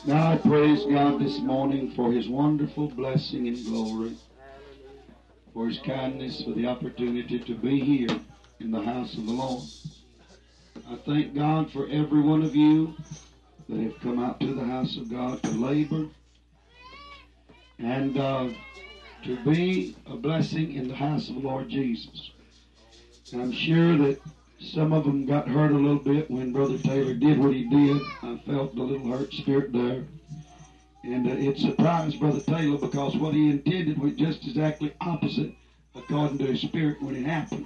Now I praise God this morning for His wonderful blessing and glory, for His kindness, for the opportunity to be here in the house of the Lord. I thank God for every one of you that have come out to the house of God to labor and to be a blessing in the house of the Lord Jesus. And I'm sure that some of them got hurt a little bit when Brother Taylor did what he did. I felt a little hurt spirit there. And it surprised Brother Taylor because what he intended was just exactly opposite according to his spirit when it happened.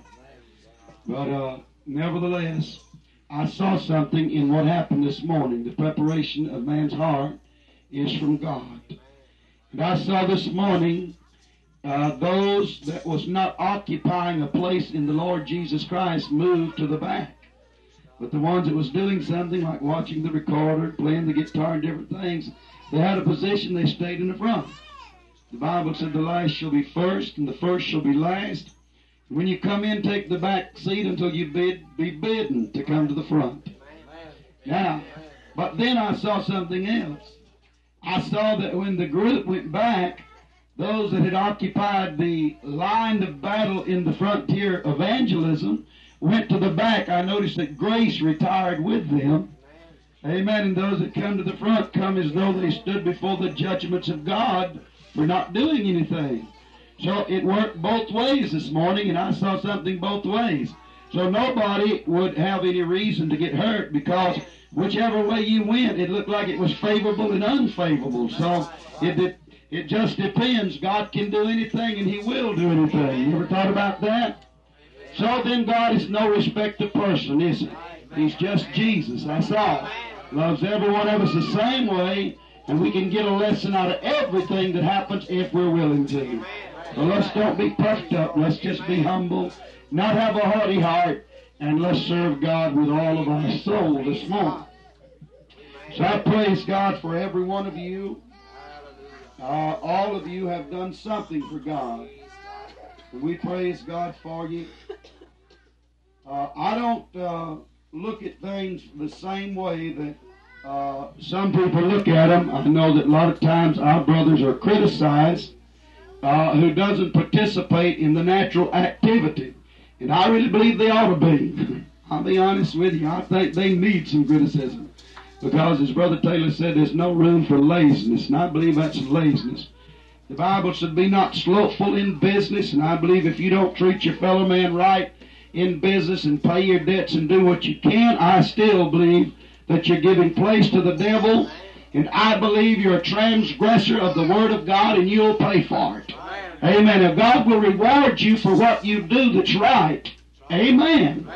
But nevertheless, I saw something in what happened this morning. The preparation of man's heart is from God. And I saw this morning those that was not occupying a place in the Lord Jesus Christ moved to the back. But the ones that was doing something like watching the recorder, playing the guitar and different things, they had a position, they stayed in the front. The Bible said the last shall be first and the first shall be last. When you come in, take the back seat until you be bidden to come to the front. Now, but then I saw something else. I saw that when the group went back, those that had occupied the line of battle in the frontier evangelism went to the back. I noticed that grace retired with them. Amen. And those that come to the front come as though they stood before the judgments of God for not doing anything. So it worked both ways this morning, and I saw something both ways. So nobody would have any reason to get hurt because whichever way you went, it looked like it was favorable and unfavorable. So it just depends. God can do anything and He will do anything. You ever thought about that? So then God is no respect of person, is He? He's just Jesus. That's all. Loves every one of us the same way, and we can get a lesson out of everything that happens if we're willing to. So let's don't be puffed up. Let's just be humble, not have a haughty heart, and let's serve God with all of our soul this morning. So I praise God for every one of you. All of you have done something for God. And we praise God for you. I don't look at things the same way that some people look at them. I know that a lot of times our brothers are criticized who doesn't participate in the natural activity. And I really believe they ought to be. I'll be honest with you. I think they need some criticism. Because, as Brother Taylor said, there's no room for laziness. And I believe that's laziness. The Bible said, be not slothful in business. And I believe if you don't treat your fellow man right in business and pay your debts and do what you can, I still believe that you're giving place to the devil. And I believe you're a transgressor of the Word of God, and you'll pay for it. Amen. If God will reward you for what you do that's right. Amen.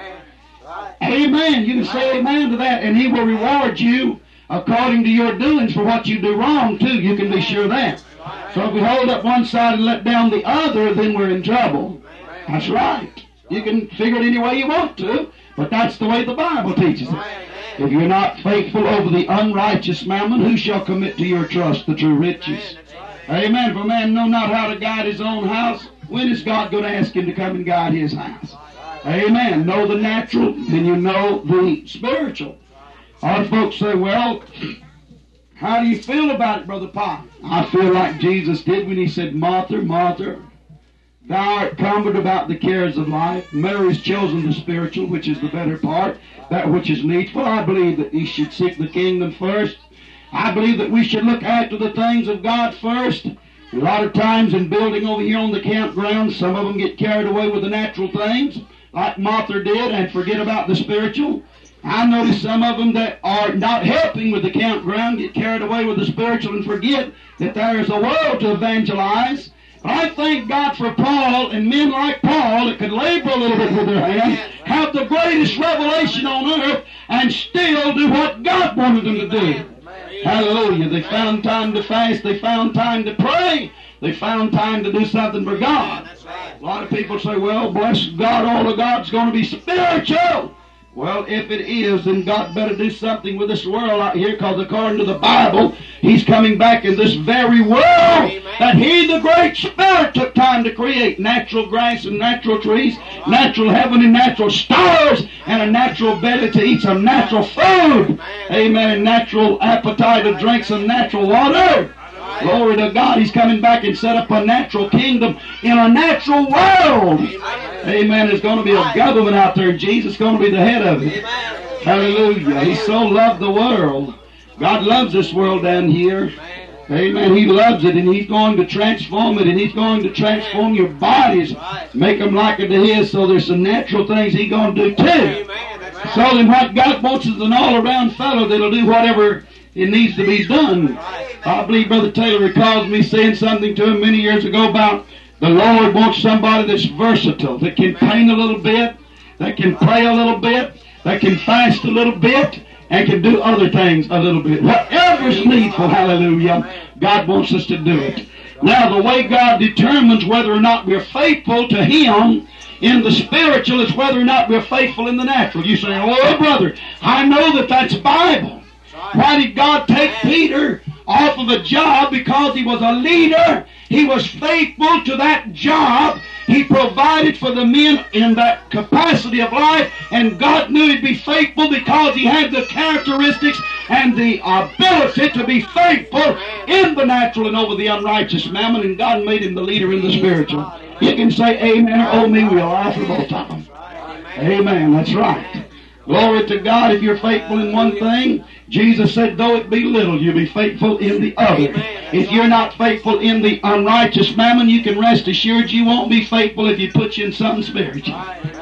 Amen. You can say amen to that, and He will reward you according to your doings for what you do wrong, too. You can be sure of that. So if we hold up one side and let down the other, then we're in trouble. That's right. You can figure it any way you want to, but that's the way the Bible teaches it. If you're not faithful over the unrighteous mammon, who shall commit to your trust the true riches? Amen. If a man know not how to guide his own house, when is God going to ask him to come and guide his house? Amen. Know the natural, then you know the spiritual. Our folks say, well, how do you feel about it, Brother Pop? I feel like Jesus did when He said, Martha, Martha, thou art cumbered about the cares of life. Mary's chosen the spiritual, which is the better part, that which is needful. I believe that we should seek the kingdom first. I believe that we should look after the things of God first. A lot of times in building over here on the campground, some of them get carried away with the natural things, like Martha did, and forget about the spiritual. I notice some of them that are not helping with the campground get carried away with the spiritual and forget that there is a world to evangelize. But I thank God for Paul and men like Paul that could labor a little bit with their hands, have the greatest revelation on earth, and still do what God wanted them to do. Hallelujah. They found time to fast. They found time to pray. They found time to do something for God. A lot of people say, well, bless God, all of God's going to be spiritual. Well, if it is, then God better do something with this world out here, because according to the Bible, He's coming back in this very world that He, the Great Spirit, took time to create. Natural grass and natural trees, natural heaven and natural stars, and a natural belly to eat some natural food. Amen. And natural appetite to drink some natural water. Glory to God. He's coming back and set up a natural kingdom in a natural world. Amen. There's going to be a government out there, and Jesus is going to be the head of it. Hallelujah. He so loved the world. God loves this world down here. Amen. He loves it, and He's going to transform it, and He's going to transform your bodies, make them like unto His. So there's some natural things He's going to do too. So then what God wants is an all-around fellow that'll do whatever it needs to be done. I believe Brother Taylor recalls me saying something to him many years ago about the Lord wants somebody that's versatile, that can paint a little bit, that can pray a little bit, that can fast a little bit, and can do other things a little bit. Whatever's needful, hallelujah, God wants us to do it. Now, the way God determines whether or not we're faithful to Him in the spiritual is whether or not we're faithful in the natural. You say, oh, brother, I know that that's Bible. Why did God take Peter off of a job? Because he was a leader. He was faithful to that job. He provided for the men in that capacity of life, and God knew he'd be faithful because he had the characteristics and the ability to be faithful in the natural and over the unrighteous mammon, and God made him the leader in the spiritual. You can say amen or oh me, we'll laugh for both of them. Amen, that's right. Glory to God. If you're faithful in one thing, Jesus said, though it be little, you'll be faithful in the other. If you're not faithful in the unrighteous mammon, you can rest assured you won't be faithful if He puts you in something spiritual.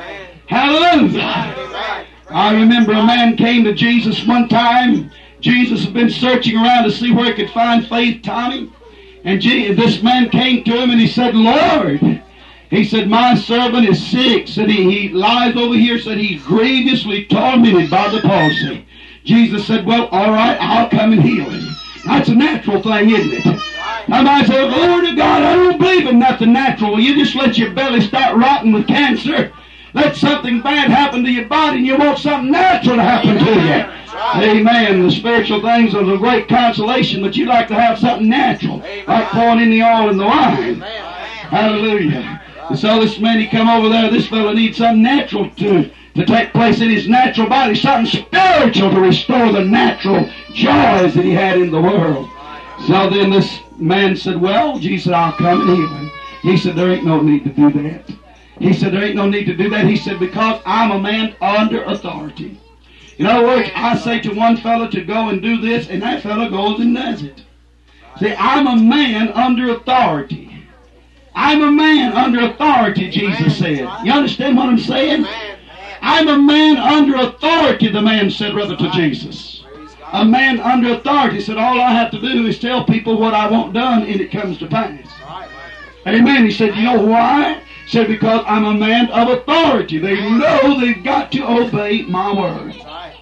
Hallelujah. I remember a man came to Jesus one time. Jesus had been searching around to see where he could find faith, Tommy. And this man came to him and he said, Lord, he said, my servant is sick. Said he lies over here. Said he's grievously tormented by the palsy. Jesus said, well, all right, I'll come and heal him. That's a natural thing, isn't it? Somebody said, glory to God, I don't believe in nothing natural. Well, you just let your belly start rotting with cancer. Let something bad happen to your body, and you want something natural to happen to you. Amen. The spiritual things are a great consolation, but you like to have something natural, like pouring in the oil and the wine. Hallelujah. And so this man, he come over there, this fellow needs something natural to take place in his natural body, something spiritual to restore the natural joys that he had in the world. So then this man said, well, Jesus said, I'll come and heal him. He said, there ain't no need to do that. He said, there ain't no need to do that. He said, because I'm a man under authority. In other words, I say to one fellow to go and do this, and that fellow goes and does it. See, I'm a man under authority. I'm a man under authority, Jesus said. You understand what I'm saying? I'm a man under authority, the man said, rather, to Jesus. A man under authority said, all I have to do is tell people what I want done, and it comes to pass. Amen. He said, you know why? He said, because I'm a man of authority. They know they've got to obey my word.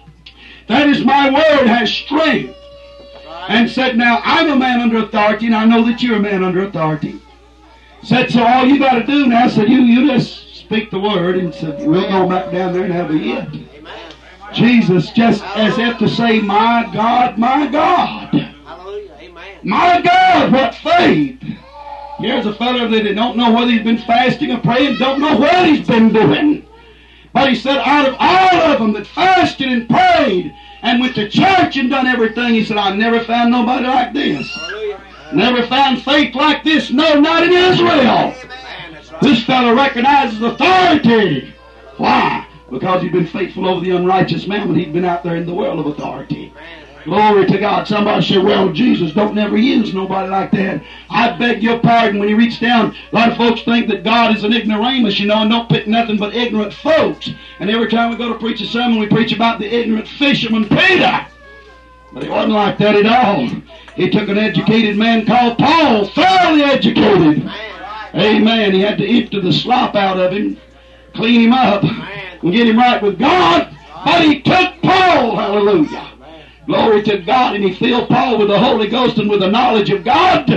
That is, my word has strength. And said, now, I'm a man under authority, and I know that you're a man under authority. Said, so all you got to do now, said, you just speak the word, and said, we'll go back down there and have a hit. Jesus, just as if to say, my God, my God. My God, what faith. Here's a fellow that don't know whether he's been fasting or praying, don't know what he's been doing. But he said, out of all of them that fasted and prayed and went to church and done everything, he said, I never found nobody like this. Never found faith like this. No, not in Israel. This fellow recognizes authority. Why? Because he'd been faithful over the unrighteous man when he'd been out there in the world of authority. Glory to God. Somebody said, well, Jesus don't never use nobody like that. I beg your pardon. When you reach down, a lot of folks think that God is an ignoramus, and don't pick nothing but ignorant folks. And every time we go to preach a sermon, we preach about the ignorant fisherman Peter. But he wasn't like that at all. He took an educated man called Paul, thoroughly educated. Amen. He had to empty the slop out of him, clean him up, and get him right with God. But he took Paul, hallelujah. Glory to God, and he filled Paul with the Holy Ghost and with the knowledge of God.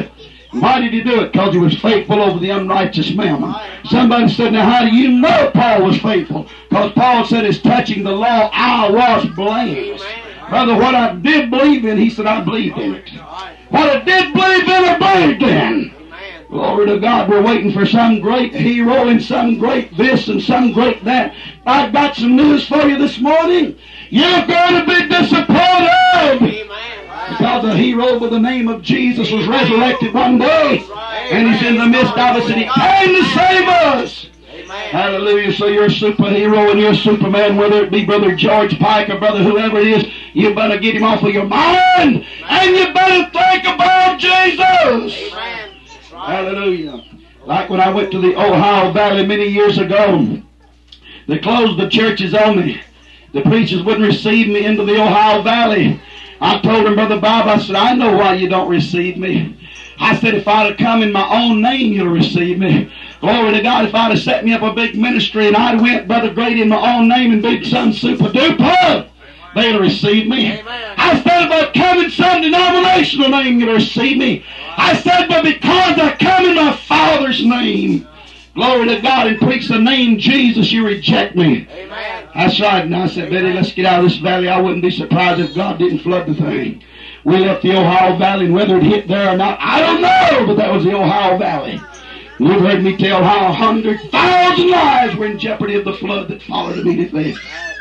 Why did he do it? Because he was faithful over the unrighteous mammon. Somebody said, now how do you know Paul was faithful? Because Paul said, as touching the law, I was blameless. Brother, what I did believe in, he said, I believed in it. What I did believe in, I believed in. Glory to God. We're waiting for some great hero and some great this and some great that. I've got some news for you this morning. You're going to be disappointed. Because a hero by the name of Jesus was resurrected one day, and he's in the midst of us, and he came to save us. Hallelujah. So you're a superhero and you're a superman, whether it be Brother George Pike or Brother whoever it is, you better get him off of your mind, and you better think about Jesus. Hallelujah. Like when I went to the Ohio Valley many years ago, they closed the churches on me. The preachers wouldn't receive me into the Ohio Valley. I told him, Brother Bob, I said, I know why you don't receive me. I said, if I'd have come in my own name, you'll receive me. Glory to God, if I'd have set me up a big ministry and I'd went, Brother Grady, in my own name and big son super duper, they'd have received me. Amen. I said, if I'd come in some denominational name, you'll receive me. I said, but because I come in my Father's name, glory to God, and preach the name Jesus, you reject me. Amen. That's right. And I said, Betty, let's get out of this valley. I wouldn't be surprised if God didn't flood the thing. We left the Ohio Valley, and whether it hit there or not, I don't know, but that was the Ohio Valley. You've heard me tell how 100,000 lives were in jeopardy of the flood that followed immediately.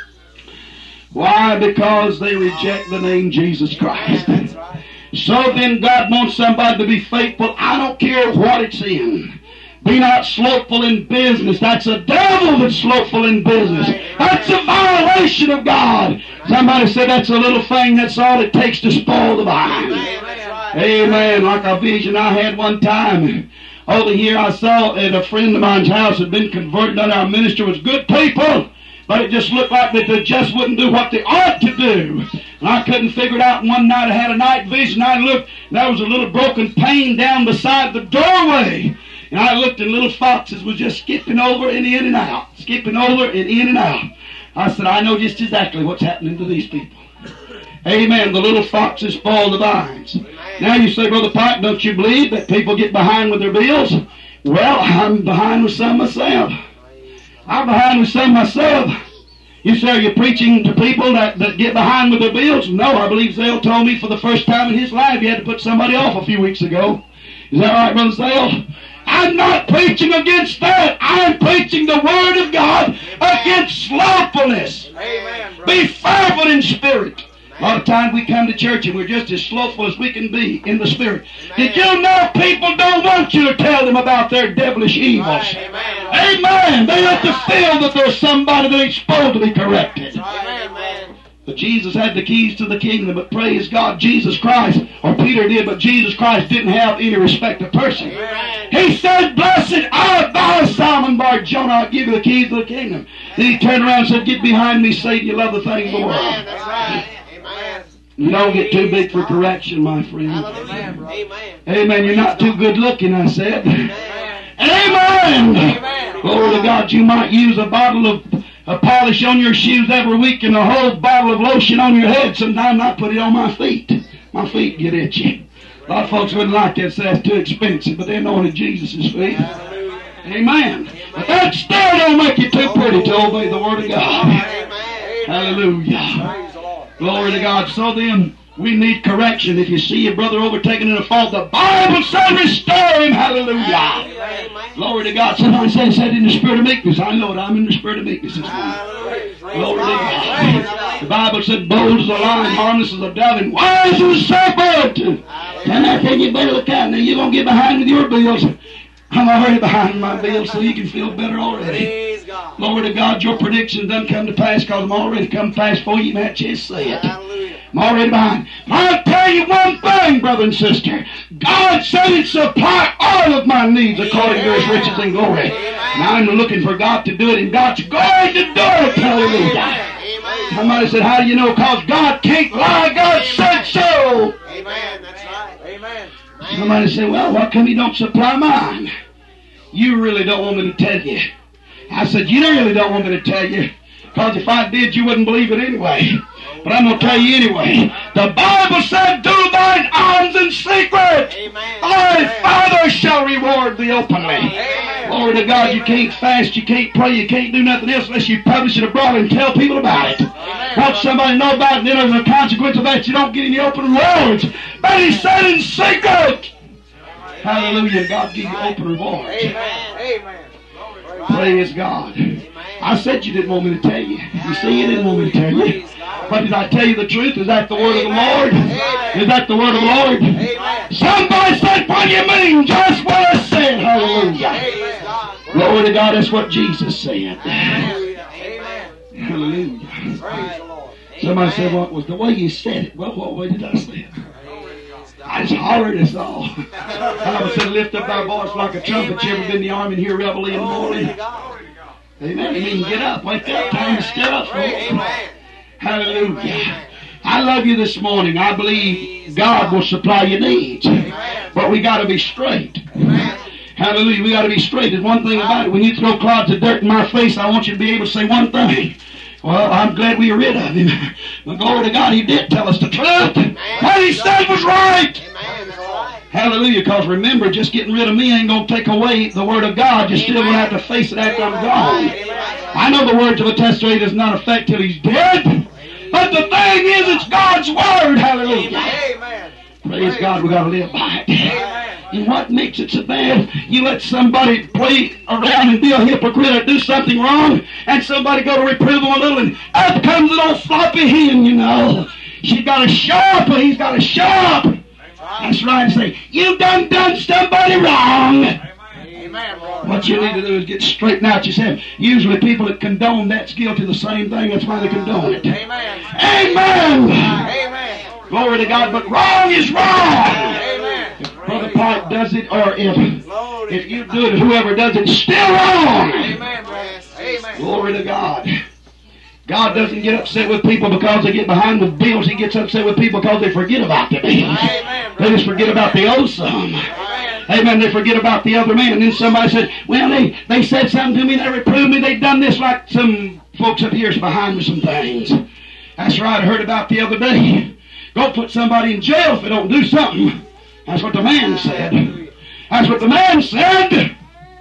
Why? Because they reject the name Jesus Christ. So then God wants somebody to be faithful. I don't care what it's in. Be not slothful in business. That's a devil that's slothful in business. That's a violation of God. Somebody said that's a little thing. That's all it takes to spoil the vine. Amen. Like a vision I had one time. Over here I saw at a friend of mine's house had been converted under our minister. Was good people, but it just looked like that they just wouldn't do what they ought to do. And I couldn't figure it out. And one night I had a night vision. I looked, and there was a little broken pane down beside the doorway. And I looked, and little foxes was just skipping over and in and out. Skipping over and in and out. I said, I know just exactly what's happening to these people. Amen. The little foxes spoil the vines. Now you say, Brother Pike, don't you believe that people get behind with their bills? Well, I'm behind with some myself. I'm behind with some myself. You say, are you preaching to people that get behind with their bills? No, I believe Zale told me for the first time in his life he had to put somebody off a few weeks ago. Is that right, Brother Zale? I'm not preaching against that. I'm preaching the Word of God against slothfulness. Amen, be fervent in spirit. A lot of times we come to church and we're just as slothful as we can be in the spirit. Did you know people don't want you to tell them about their devilish evils? Amen. They have to feel that there's somebody that ain't supposed to be corrected. Amen. But Jesus had the keys to the kingdom, but praise God, Jesus Christ, or Peter did, but Jesus Christ didn't have any respect of person. Amen. He said, blessed art thou, Simon Bar-Jonah, I'll give you the keys to the kingdom. Then he turned around and said, get behind me, Satan, you love the things of the world. That's right. Amen. You don't get too big for correction, my friend. Amen. Amen. You're not too good looking, I said. Amen. Amen. Glory to God, you might use a bottle of polish on your shoes every week and a whole bottle of lotion on your head. Sometimes I put it on my feet. My feet get itchy. A lot of folks wouldn't like that, so that's too expensive, but they're anointed Jesus' feet. Amen. But that still don't make you too pretty to obey the Word of God. Hallelujah. Glory to God. So then, we need correction. If you see your brother overtaken in a fault, the Bible says restore him. Hallelujah. Glory to God. Somebody said in the spirit of meekness. I know it. I'm in the spirit of meekness this morning. Glory to God. The Bible said bold as a lion, harmless as a dove, and wise as a serpent. And I tell you, better look out. Now you're going to get behind with your bills. I'm already behind my bills, so you can feel better already. Glory to God, your prediction doesn't come to pass because I'm already come past before you even had a chance to say it. I'm already behind. I'll tell you one thing, brother and sister. God said He'd supply all of my needs according to His riches and glory. And I'm looking for God to do it, and God's going to do it. Hallelujah. Somebody said, how do you know? Because God can't lie. God said so. Amen. That's right. Amen. Somebody said, well, why come you don't supply mine? You really don't want me to tell you. I said, you really don't want me to tell you. Because if I did, you wouldn't believe it anyway. But I'm going to tell you anyway. The Bible said, do thine alms in secret. Thy Father shall reward thee openly. Glory to God, you can't fast, you can't pray, you can't do nothing else unless you publish it abroad and tell people about it. Want somebody to know about it, then as a consequence of that, you don't get any open rewards. But he said in secret. Hallelujah, God give you open rewards. Praise God. I said you didn't want me to tell you. You see, you didn't want me to tell you. But did I tell you the truth? Is that the word of the Lord? Is that the word of the Lord? Somebody said, what do you mean? Just what I said. Hallelujah. Glory to God, that's what Jesus said. Hallelujah. Somebody said, what was the way you said it? Well, what way did I say it? I just hollered us all. I said, lift up thy voice like a trumpet. You ever been in the army and hear reveille in the morning? Amen. You mean get up, wake up, time to stir up, folks. Hallelujah. I love you this morning. I believe God will supply your needs. But we got to be straight. Hallelujah. We got to be straight. There's one thing about it. When you throw clods of dirt in my face, I want you to be able to say one thing. Well, I'm glad we are rid of him. But glory to God, he did tell us the truth. What he said was right. Hallelujah. Because remember, just getting rid of me ain't going to take away the word of God. You're still going to have to face it after I'm gone. I know the words of a testator does not affect till he's dead. But the thing is, it's God's word. Hallelujah. Praise God, we got to live by it. And what makes it so bad? You let somebody play around and be a hypocrite or do something wrong, and somebody go to reprove them a little, and up comes an old floppy hen, you know. She's got to show up, or he's got to show up. That's right, and say, you done somebody wrong. What you need to do is get straightened out yourself. Usually people that condone that's guilty of the same thing. That's why they condone it. Amen. Glory to God, but wrong is wrong. If Brother Park does it, or if you do it, whoever does it, still wrong. Glory to God. God doesn't get upset with people because they get behind with bills. He gets upset with people because they forget about the bills. They just forget about the old sum. Amen. They forget about the other man. And then somebody said, well, they said something to me, they reproved me, they done this, like some folks up here is behind with some things. That's right, I heard about the other day. Go put somebody in jail if they don't do something. That's what the man said. That's what the man said.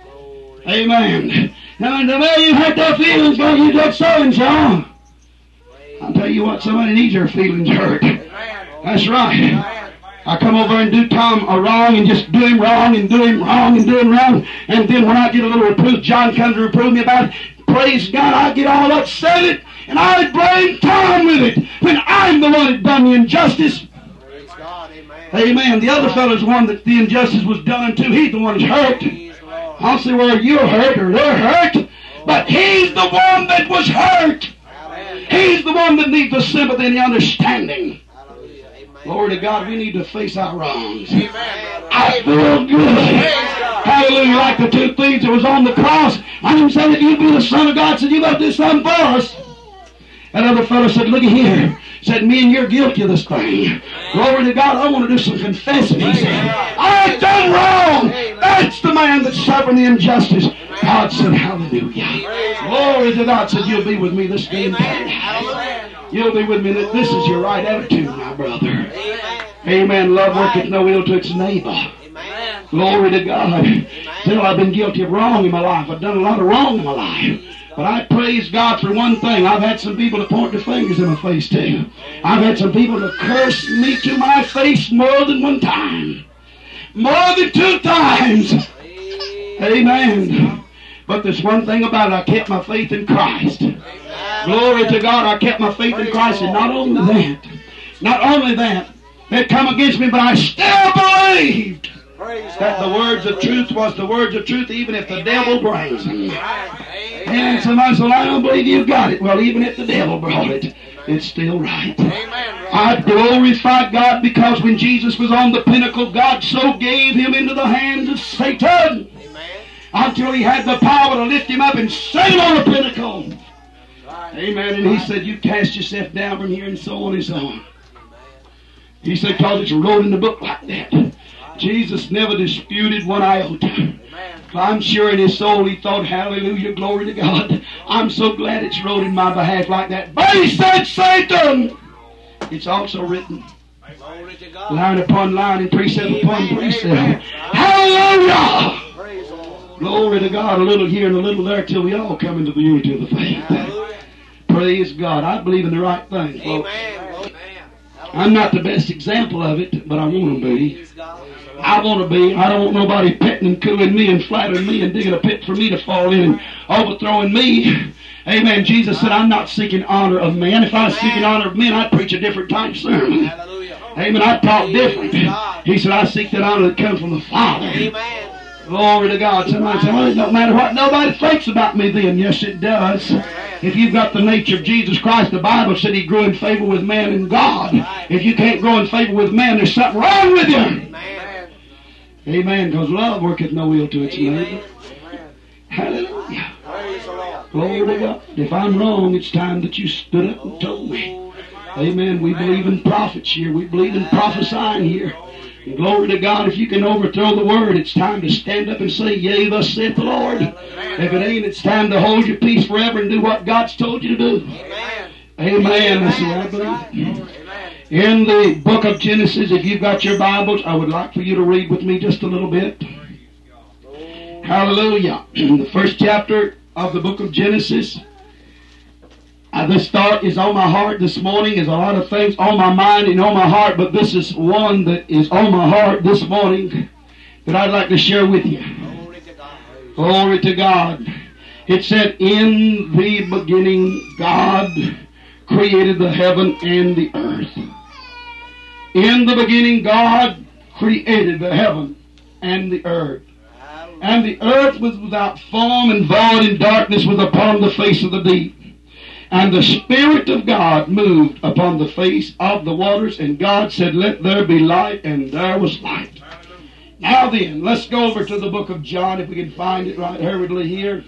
Amen. Now, the way you hurt their feelings, God, you did so-and-so. I'll tell you what, somebody needs their feelings hurt. That's right. I come over and do Tom a wrong and just do him wrong and do him wrong and do him wrong. And then when I get a little reproof, John comes to reprove me about it. Praise God, I get all upset and I blame Tom with it when I'm the one that done the injustice. Praise God, amen. The other fellow's the one that the injustice was done unto. He's the one that's hurt. I don't see whether you're hurt or they're hurt, but he's the one that was hurt. He's the one that needs the sympathy and the understanding. Glory to God, we need to face our wrongs. I feel good. Hallelujah, like the two thieves that was on the cross. I didn't say that you'd be the Son of God, said you got to do something for us. That other fellow said, look at here. Said, me and you're guilty of this thing. Glory to God, I want to do some confessing. He said, I've done wrong. That's the man that's suffering the injustice. God said, hallelujah. Glory to God, said, you'll be with me this day and day. You'll be with me. This is your right attitude, my brother. Amen. Love worketh no ill to its neighbor. Glory to God. Still, I've been guilty of wrong in my life. I've done a lot of wrong in my life. But I praise God for one thing. I've had some people to point their fingers in my face to. I've had some people to curse me to my face more than one time. More than 2 times. Amen. But there's one thing about it. I kept my faith in Christ. Glory to God. I kept my faith in Christ. And not only that, they'd come against me, but I still believed that the words of truth was the words of truth, even if the devil brings them. And somebody said, I don't believe you got it. Well, even if the devil brought it, it's still right. I glorify God because when Jesus was on the pinnacle, God so gave him into the hands of Satan until he had the power to lift him up and set him on the pinnacle. Amen. And he said, you cast yourself down from here, and so on and so on. He said, because it's wrote in the book like that. Jesus never disputed one iota. I'm sure in his soul he thought, hallelujah, glory to God. I'm so glad it's wrote in my behalf like that. But he said, Satan, it's also written. Glory to God. Line upon line and precept upon Amen. precept. Amen. Hallelujah! Praise the Lord. Glory to God, a little here and a little there till we all come into the unity of the faith. Hallelujah. Praise God. I believe in the right thing, folks. Amen. Amen. I'm not the best example of it, but I want to be. Praise God. I want to be. I don't want nobody petting and cooing me and flattering me and digging a pit for me to fall in and overthrowing me. Amen. Jesus said, I'm not seeking honor of man. If I was seeking honor of men, I'd preach a different type sermon. Hallelujah. Amen. I'd talk different. Praise God. He said, I seek that honor that comes from the Father. Amen. Glory to God. Somebody said, well, it don't matter what nobody thinks about me then. Yes, it does. If you've got the nature of Jesus Christ, the Bible said He grew in favor with man and God. If you can't grow in favor with man, there's something wrong with you. Amen. Amen. Because love worketh no ill to its neighbor. Amen. Hallelujah. Praise the Lord. Glory to God. If I'm wrong, it's time that you stood up and told me. Amen. We believe in prophets here. We believe in prophesying here. And glory to God. If you can overthrow the word, it's time to stand up and say, yea, thus saith the Lord. If it ain't, it's time to hold your peace forever and do what God's told you to do. Amen. Amen. That's what I believe. Amen. In the book of Genesis, if you've got your Bibles, I would like for you to read with me just a little bit. Hallelujah. The first chapter of the book of Genesis. This thought is on my heart this morning. There's a lot of things on my mind and on my heart, but this is one that is on my heart this morning that I'd like to share with you. Glory to God. Glory to God. It said, in the beginning, God created the heaven and the earth. In the beginning, God created the heaven and the earth. And the earth was without form, and void, and darkness was upon the face of the deep. And the Spirit of God moved upon the face of the waters, and God said, let there be light, and there was light. Now then, let's go over to the book of John, if we can find it right hurriedly here.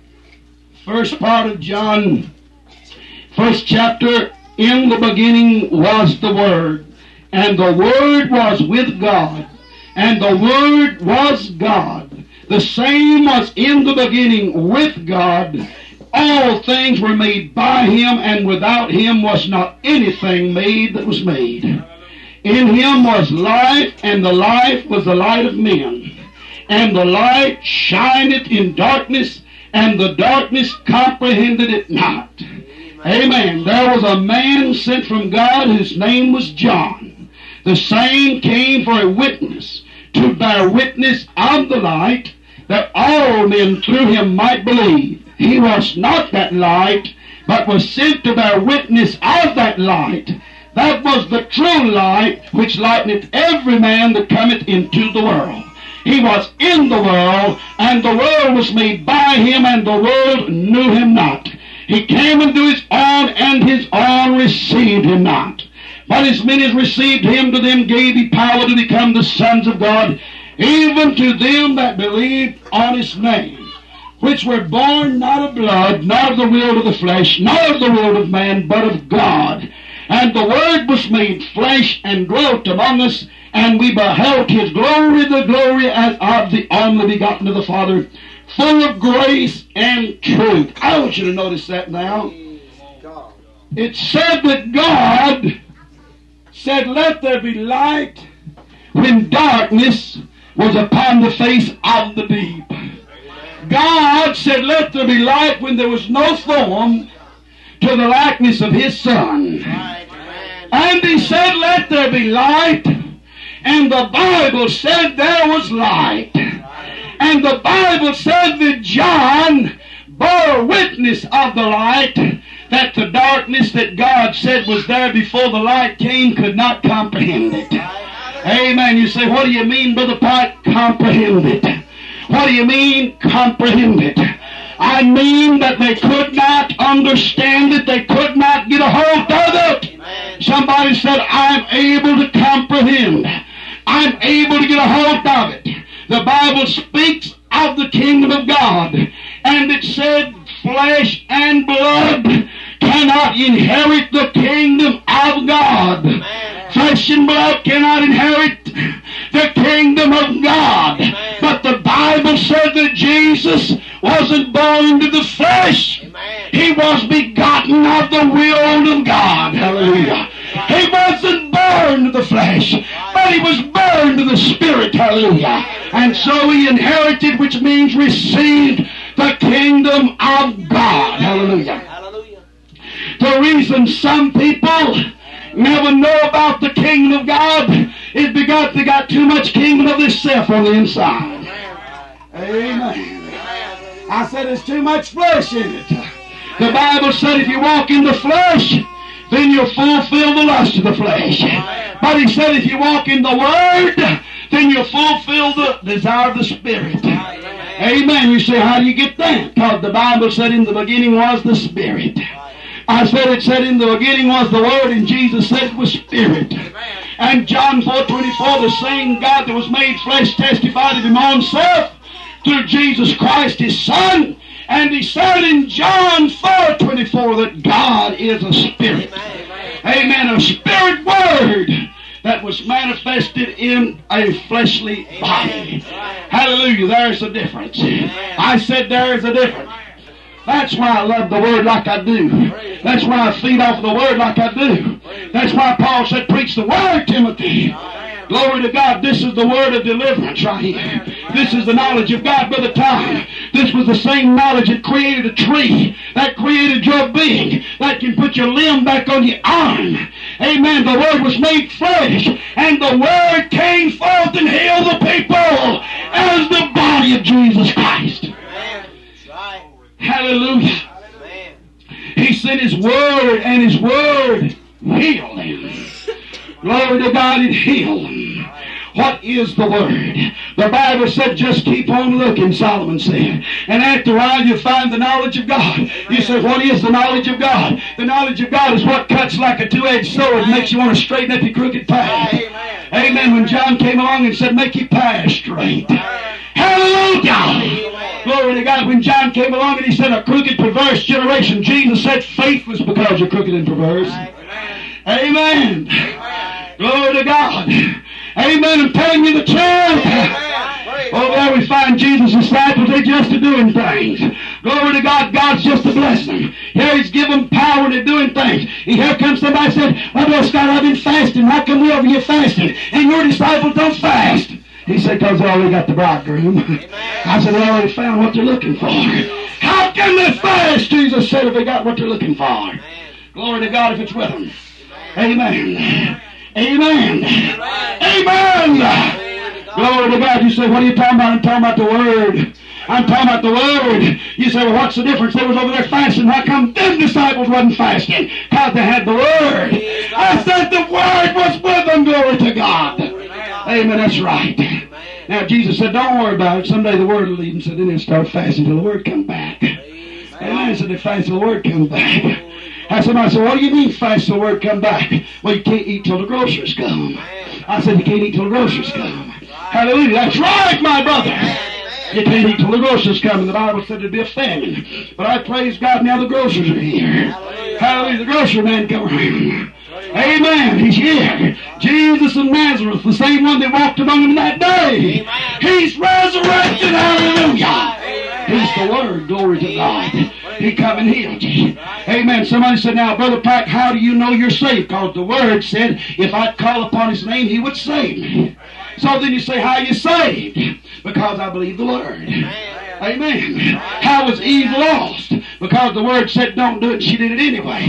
First part of John, first chapter. In the beginning was the Word, and the Word was with God, and the Word was God. The same was in the beginning with God. All things were made by Him, and without Him was not anything made that was made. In Him was life, and the life was the light of men. And the light shineth in darkness, and the darkness comprehended it not. Amen. There was a man sent from God whose name was John. The same came for a witness, to bear witness of the light, that all men through him might believe. He was not that light, but was sent to bear witness of that light. That was the true light, which lighteneth every man that cometh into the world. He was in the world, and the world was made by Him, and the world knew Him not. He came unto His own, and His own received Him not. But as many as received Him, to them gave He power to become the sons of God, even to them that believed on His name, which were born not of blood, nor of the will of the flesh, nor of the will of man, but of God. And the Word was made flesh and dwelt among us, and we beheld His glory, the glory as of the only begotten of the Father, full of grace and truth. I want you to notice that now. It said that God said, let there be light, when darkness was upon the face of the deep. God said, let there be light, when there was no form to the likeness of His Son. And He said, let there be light, and the Bible said there was light. And the Bible said that John bore witness of the light, that the darkness that God said was there before the light came could not comprehend it. Amen. You say, what do you mean, Brother Pike? Comprehend it. What do you mean, comprehend it? I mean that they could not understand it. They could not get a hold of it. Somebody said, I'm able to comprehend. I'm able to get a hold of it. The Bible speaks of the kingdom of God, and it said flesh and blood cannot inherit the kingdom of God. Flesh and blood cannot inherit the kingdom of God. But the Bible said that Jesus wasn't born into the flesh. He was begotten of the will of God. Hallelujah. He wasn't born to the flesh. Spirit. Hallelujah. And so he inherited, which means received, the kingdom of God. Hallelujah. Hallelujah. The reason some people never know about the kingdom of God is because they got too much kingdom of themselves on the inside. Amen. I said there's too much flesh in it. The Bible said if you walk in the flesh, then you'll fulfill the lust of the flesh. But he said if you walk in the Word, then you'll fulfill the desire of the Spirit. Amen. You say, how do you get that? Because the Bible said in the beginning was the Spirit. I said it said in the beginning was the Word, and Jesus said it was Spirit. And John 4:24, the same God that was made flesh testified of him own self through Jesus Christ his Son. And he said in John 4:24 that God is a Spirit. Amen. A Spirit Word that was manifested in a fleshly body. Hallelujah. There's a difference. I said there is a difference. That's why I love the Word like I do. That's why I feed off the Word like I do. That's why Paul said, preach the Word, Timothy. Glory to God. This is the word of deliverance right here. This is the knowledge of God, Brother Tom. This was the same knowledge that created a tree, that created your being, that can put your limb back on your arm. Amen. The Word was made flesh, and the Word came forth and healed the people as the body of Jesus Christ. Hallelujah. He sent His Word, and His Word healed them. Glory to God, it healed them. What is the Word? The Bible said, just keep on looking, Solomon said. And after a while, you find the knowledge of God. You say, what is the knowledge of God? The knowledge of God is what cuts like a two-edged sword and makes you want to straighten up your crooked path. Amen. When John came along and said, make your path straight. Hallelujah. Glory to God. When John came along and he said, a crooked, perverse generation, Jesus said, faithless because you're crooked and perverse. Amen. Glory to God. Amen. I'm telling you the truth. Oh, there we find Jesus' disciples, they're just a doing things. Glory to God. God's just a blessing. Here He's given power to doing things. Here comes somebody and said, well, Brother Scott, I've been fasting. How come we over here fasting? And your disciples don't fast. He said, because they already got the bridegroom. I said, they already found what they're looking for. How can they fast? Jesus said, if they got what they're looking for. Glory to God if it's with them. Amen. Amen. Amen. Glory to God. You say, what are you talking about? I'm talking about the Word. I'm talking about the Word. You say, well, what's the difference? They was over there fasting. How come them disciples wasn't fasting? Because they had the Word. I said the Word was with them. Glory to God. Amen. That's right. Now, Jesus said, don't worry about it. Someday the Word will lead them. So then they'll start fasting until the Word come back. Amen. So they fast till the Word come back. And somebody said, what do you mean fast till the Word come back? Well, you can't eat till the groceries come. I said, you can't eat till the groceries come. Hallelujah. That's right, my brother. You can't eat till the groceries come. And the Bible said there'd be a famine. But I praise God, now the groceries are here. Hallelujah. The grocery man come around. Amen. He's here. Jesus of Nazareth, the same one that walked among them that day. He's resurrected. Hallelujah. He's the Word. Glory to God. He come and healed you. Amen. Somebody said, now, Brother Pack, how do you know you're saved? Because the Word said, if I call upon His name, He would save me. So then you say, how are you saved? Because I believe the Word. Amen. How was Eve lost? Because the Word said don't do it, and she did it anyway.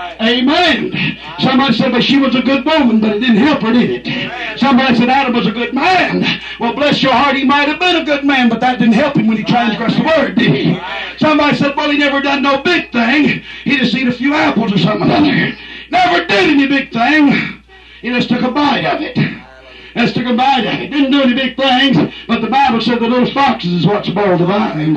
Amen. Somebody said, but she was a good woman, but it didn't help her, did it? Somebody said Adam was a good man. Well, bless your heart, he might have been a good man, but that didn't help him when he transgressed the Word, did he? Somebody said, well, he never done no big thing. He just ate a few apples or something or other. Never did any big thing. He just took a bite of it. Just took a bite of it. Didn't do any big things, but the Bible said the little foxes is what spoiled the vine.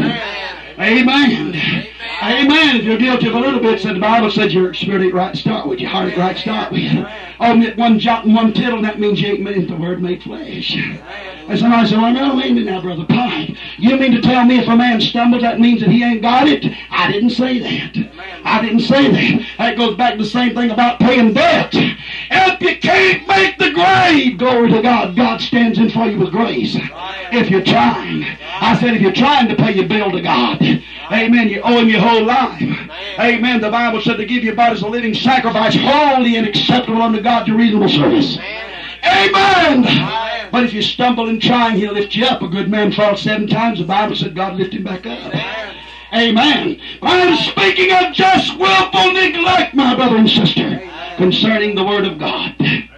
Amen. Amen. If you're guilty of a little bit, said the Bible said your spirit ain't right to start with, your heart ain't right to start with. Omit one jot and one tittle, that means you ain't made the Word made flesh. And somebody said, well, no, wait a minute now, Brother Pike. You mean to tell me if a man stumbles, that means that he ain't got it? I didn't say that. I didn't say that. That goes back to the same thing about paying debt. If you can't make the grade, glory to God, God stands in for you with grace. If you're trying. I said if you're trying to pay your bill to God. Amen. You owe Him your whole life. Amen. The Bible said to give your body as a living sacrifice, holy and acceptable unto God, your reasonable service. Amen. But if you stumble in trying, He'll lift you up. A good man falls 7 times. The Bible said God lift him back up. Amen. I'm speaking of just willful neglect, my brother and sister, concerning the Word of God.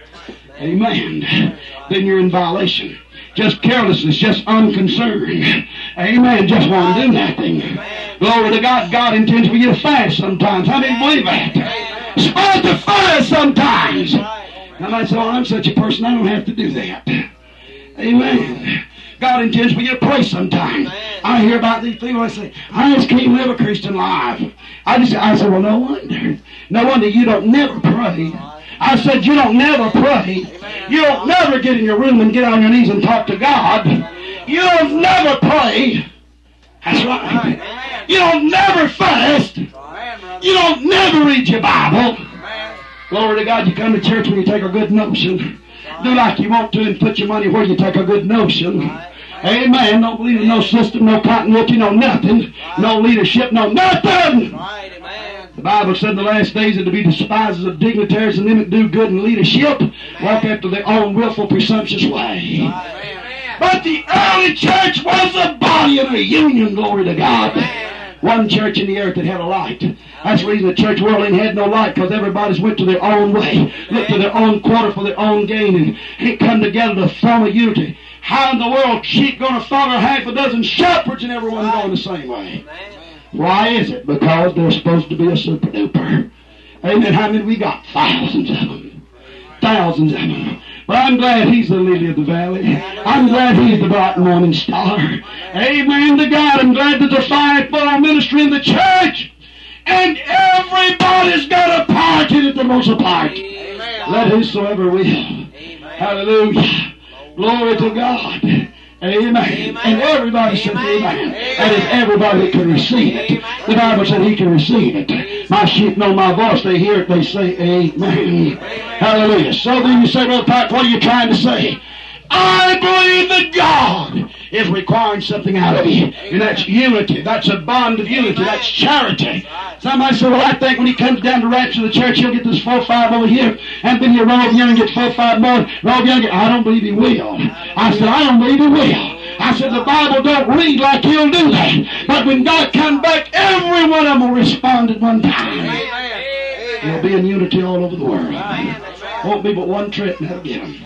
Amen. Then you're in violation. Just carelessness, just unconcern. Amen. Just want to do nothing. Glory to God. God intends for you to fast sometimes. How many believe that? It's supposed to fast sometimes. I might say, well, I'm such a person, I don't have to do that. Amen. God intends for you to pray sometimes. I hear about these people, I say, I just can't live a Christian life. I said, well, no wonder. No wonder you don't never pray. I said, you don't never pray. You don't never get in your room and get on your knees and talk to God. You don't never pray. That's right. You don't never fast. You don't never read your Bible. Glory to God, you come to church when you take a good notion. Do like you want to and put your money where you take a good notion. Amen. Don't believe in no system, no continuity, no nothing. No leadership, no nothing. The Bible said in the last days that to be despisers of dignitaries and them that do good in leadership walk after their own willful, presumptuous way. But the early church was a body and a union, glory to God. One church in the earth that had a light. That's the reason the church world ain't had no light, because everybody's went to their own way, looked to their own quarter for their own gain, and ain't come together to form a unity. How in the world sheep going to follow half a dozen shepherds and everyone going the same way? Why is it? Because they're supposed to be a super duper. Amen. How many we got? Thousands of them. Thousands of them. But I'm glad he's the lily of the valley. I'm glad he's the bright morning star. Amen to God. I'm glad that the fivefold ministry in the church. And everybody's got a part in it, the most part. Let whosoever will. Hallelujah. Glory to God. Amen. And everybody said amen. That is everybody that can receive it. The Bible said he can receive it. My sheep know my voice. They hear it. They say amen. Hallelujah. So then you say, Brother Pat, what are you trying to say? I believe that God is requiring something out of you. And that's unity. That's a bond of unity. That's charity. Somebody said, well, I think when he comes down to rapture the church, he'll get this 4 or 5 over here, and then he'll roll over here and get 4 or 5 more. Roll over here. I don't believe he will. I said, I don't believe he will. I said, the Bible don't read like he'll do that. But when God comes back, every one of them will respond at one time. He'll be in unity all over the world. Won't be but one trip and that'll get him.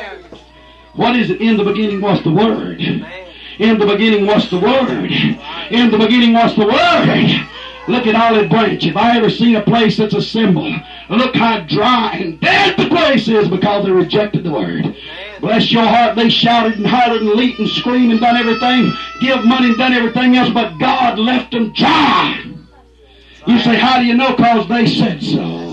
What is it? In the beginning was the Word. In the beginning was the Word. In the beginning was the Word. Look at Olive Branch. If I ever seen a place that's a symbol, look how dry and dead the place is because they rejected the Word. Bless your heart, they shouted and hollered and leaped and screamed and done everything, give money and done everything else, but God left them dry. You say, how do you know? Because they said so.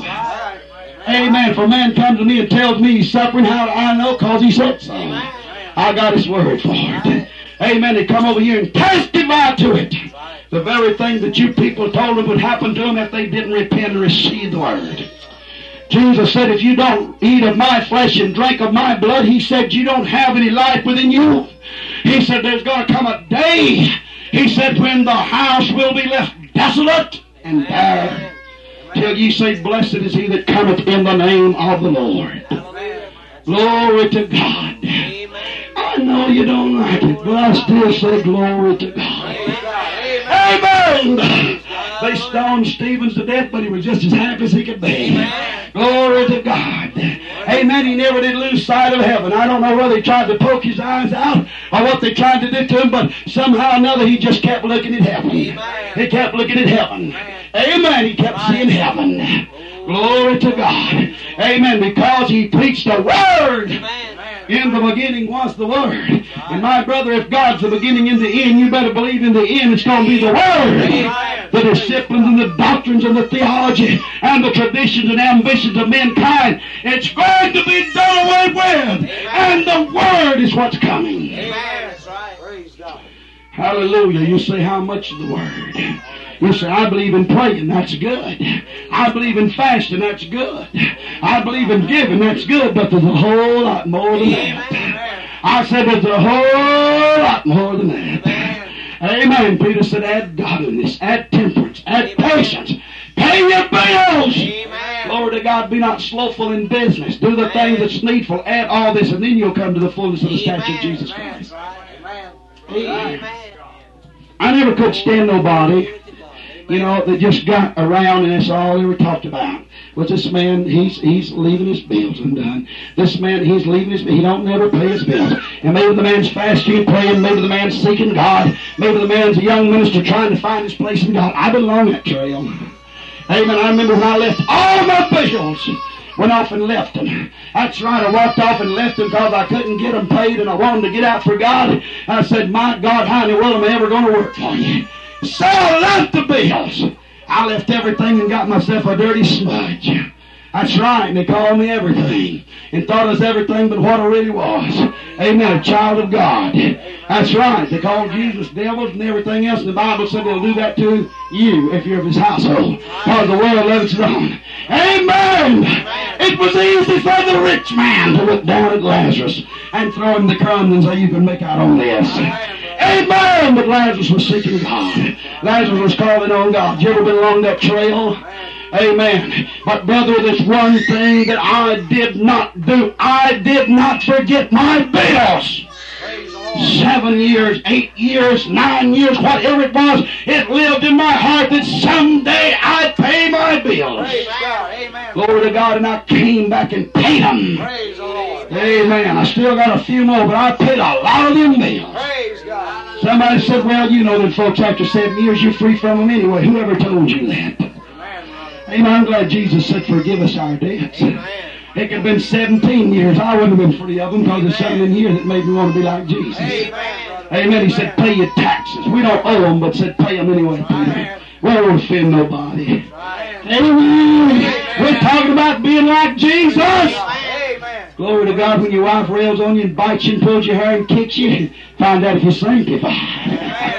Amen. For a man comes to me and tells me he's suffering, how do I know? Because he said so. I got his word for it. Amen. They come over here and testify to it. The very thing that you people told them would happen to them if they didn't repent and receive the word. Jesus said, if you don't eat of my flesh and drink of my blood, he said, you don't have any life within you. He said, there's going to come a day, he said, when the house will be left desolate and bare. Till ye say, blessed is he that cometh in the name of the Lord. Glory to God. I know you don't like it, but I still say glory to God. Amen. They stoned Stephen to death, but he was just as happy as he could be. Glory to God. Amen. He never did lose sight of heaven. I don't know whether they tried to poke his eyes out or what they tried to do to him, but somehow or another he just kept looking at heaven. He kept looking at heaven. Amen. He kept seeing heaven. Glory to God. Amen. Because he preached the Word. In the beginning was the Word. And my brother, if God's the beginning and the end, you better believe in the end it's going to be the Word. The disciplines and the doctrines and the theology and the traditions and ambitions of mankind, it's going to be done away with. And the Word is what's coming. That's right. Praise God. Hallelujah. You say, how much of the Word? You say, I believe in praying, that's good. I believe in fasting, that's good. I believe in giving, that's good, but there's a whole lot more than that. I said there's a whole lot more than that. Amen. Peter said, add godliness, add temperance, add patience. Pay your bills. Glory to God. Be not slothful in business. Do the thing that's needful. Add all this, and then you'll come to the fullness of the stature of Jesus Christ. Amen. I never could stand nobody, that just got around and that's all they were talked about. Was this man, he's leaving his bills undone. This man, he's leaving he don't never pay his bills. And maybe the man's fasting and praying, maybe the man's seeking God, maybe the man's a young minister trying to find his place in God. I've been along that trail. Amen. I remember when I left all my bills. Went off and left them. That's right, I walked off and left them because I couldn't get them paid and I wanted to get out for God. And I said, my God, how in the world am I ever going to work for you? So I left the bills. I left everything and got myself a dirty smudge. That's right, and they called me everything and thought I was everything but what I really was. Amen, a child of God. That's right, they called Jesus devils and everything else, and the Bible said they'll do that to you if you're of his household, because the world loves its own. Amen! It was easy for the rich man to look down at Lazarus and throw him the crumbs and say, you can make out on this. Amen! But Lazarus was seeking God. Lazarus was calling on God. You ever been along that trail? Amen. But brother, there's one thing that I did not do. I did not forget my bills. 7 years, 8 years, 9 years, whatever it was, it lived in my heart that someday I'd pay my bills. Praise God. Amen. Glory to God, and I came back and paid them. Praise the Lord. Amen. I still got a few more, but I paid a lot of them bills. Praise God. Somebody said, well, you know that folks after 7 years, you're free from them anyway. Whoever told you that? Amen. I'm glad Jesus said, forgive us our debts. Amen. It could have been 17 years. I wouldn't have been free of them because there's something in here that made me want to be like Jesus. Amen. Amen. He said, pay your taxes. We don't owe them, but said, pay them anyway, Peter. We won't offend nobody. Amen. We're talking about being like Jesus. Amen. Glory to God. When your wife rails on you and bites you and pulls your hair and kicks you, find out if you're sanctified.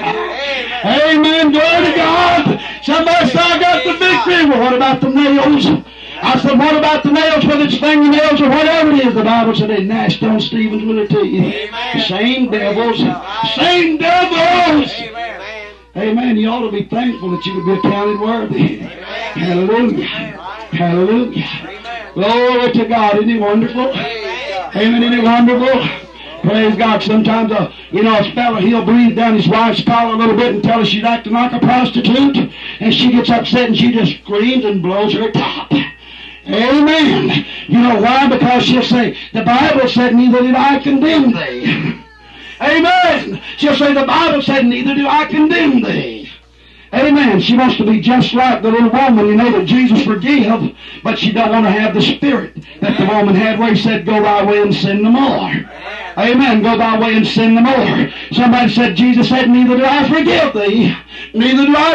Amen. Glory to God. Somebody said, I got the victory. Well, what about the nails? I said, what about the nails, whether it's fingernails or whatever it is? The Bible said they gnashed on Stephen's with their teeth. Same devils. Same devils. Amen. Amen. You ought to be thankful that you would be accounted worthy. Hallelujah. Hallelujah. Glory to God. Isn't he wonderful? Amen. Isn't he wonderful? Praise God. Sometimes, a fella, he'll breathe down his wife's collar a little bit and tell her she's acting like a prostitute. And she gets upset and she just screams and blows her top. Amen. You know why? Because she'll say, the Bible said, neither did I condemn thee. Amen. She'll say, the Bible said, neither do I condemn thee. Amen. She wants to be just like the little woman, that Jesus forgive, but she don't want to have the spirit that the woman had where he said, go thy way and sin no more. Amen. Go thy way and sin no more. Somebody said, Jesus said, neither do I forgive thee, neither do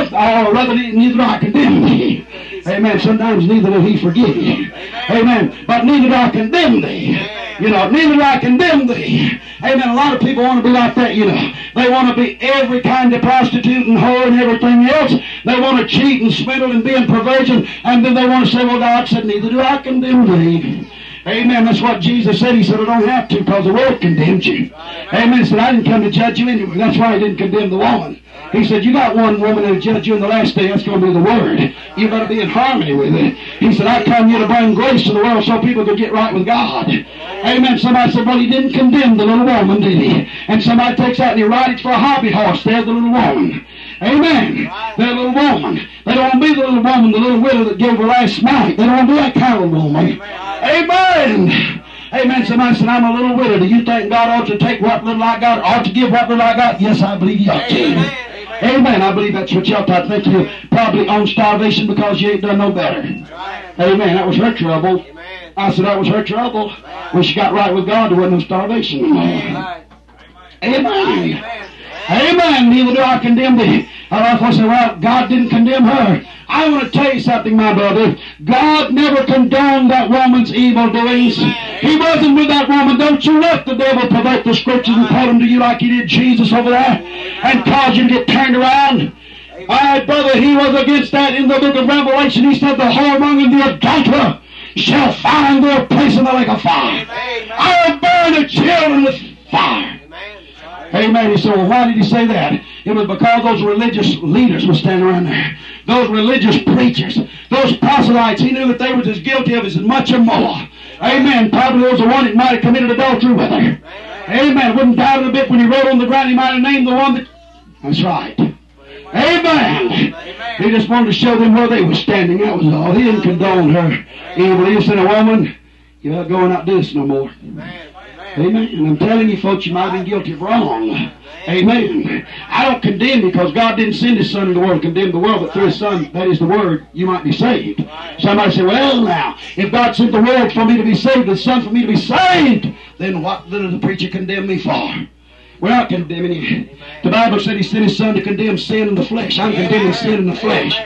I condemn thee. Amen. Sometimes neither did he forgive you. Amen. But neither do I condemn thee. Neither do I condemn thee. Amen. A lot of people want to be like that, They want to be every kind of prostitute and whore and everything else. They want to cheat and swindle and be in perversion. And then they want to say, well, God said, neither do I condemn thee. Amen. That's what Jesus said. He said, I don't have to because the world condemned you. Amen. He said, I didn't come to judge you anyway. That's why he didn't condemn the woman. He said, you got one woman that'll judge you in the last day. That's going to be the Word. You better be in harmony with it. He said, I come here to bring grace to the world so people could get right with God. Amen. Somebody said, well, he didn't condemn the little woman, did he? And somebody takes out and he rides for a hobby horse. There's the little woman. Amen. That little woman. They don't want to be the little woman, the little widow that gave her last night. They don't want to be that kind of woman. Amen. Amen. Somebody said, I'm a little widow. Do you think God ought to take what little I got, ought to give what little I got? Yes, I believe he ought to. Amen. I believe that's what you ought to. I think you're probably on starvation because you ain't done no better. Amen. That was her trouble. I said that was her trouble. When she got right with God, there wasn't no starvation anymore. Amen. Amen. Neither do I condemn thee. I say, well, God didn't condemn her. I want to tell you something, my brother. God never condoned that woman's evil doings. He wasn't with that woman. Don't you let the devil provoke the scriptures and quote them to you like he did Jesus over there and cause you to get turned around. My brother, he was against that in the book of Revelation. He said, the whoremonger and the adulterer shall find their place in the lake of fire. I will burn the children with fire. Amen. He said, well, why did he say that? It was because those religious leaders were standing around there. those religious preachers, those proselytes, he knew that they were as guilty of as much or more. Amen. Probably was the one that might have committed adultery with her. Amen. Wouldn't doubt it a bit when he wrote on the ground, he might have named the one that... That's right. Amen. He just wanted to show them where they were standing. That was all. He didn't condone her evil. He said, a woman, you're not going out this no more. Amen. And I'm telling you, folks, you might have been guilty of wrong. Amen. I don't condemn because God didn't send His Son into the world to condemn the world, but through His Son, that is the Word, you might be saved. Somebody say, well, now, if God sent the world for me to be saved, the Son for me to be saved, then what did the preacher condemn me for? We're not condemning you. The Bible said He sent His Son to condemn sin in the flesh. I'm condemning sin in the flesh.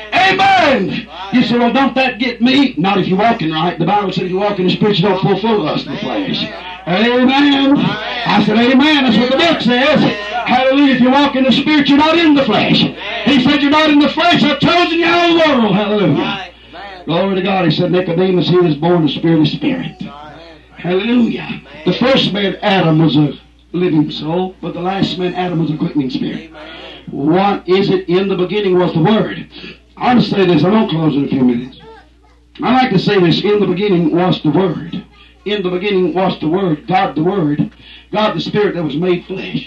Amen. You say, well, don't that get me? Not if you're walking right. The Bible said if you walk in the Spirit, you don't fulfill the lust of the flesh. Amen. I said, amen. That's what the book says. Hallelujah. If you walk in the Spirit, you're not in the flesh. He said, you're not in the flesh. I've chosen you out of the world. Hallelujah. Glory to God. He said, Nicodemus, he was born of Spirit of Spirit. Hallelujah. The first man, Adam, was a living soul, but the last man, Adam, was a quickening spirit. What is it? In the beginning was the Word. I want to say this. I won't close in a few minutes. I like to say this. In the beginning was the Word. In the beginning was the Word. God the Word. God the Spirit that was made flesh.